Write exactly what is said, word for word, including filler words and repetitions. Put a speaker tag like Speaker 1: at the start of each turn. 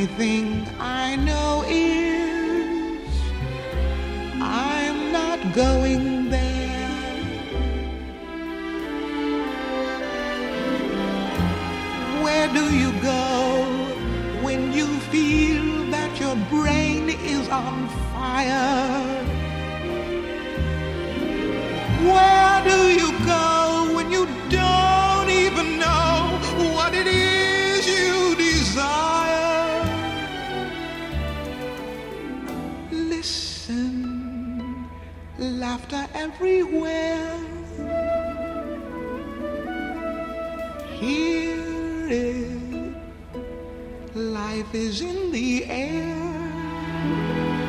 Speaker 1: only thing I know is I'm not going there. Where do you go when you feel that your brain is on fire? Where do you go when you don't even know what it is you desire? Listen, laughter everywhere. Hear it, life is in the air.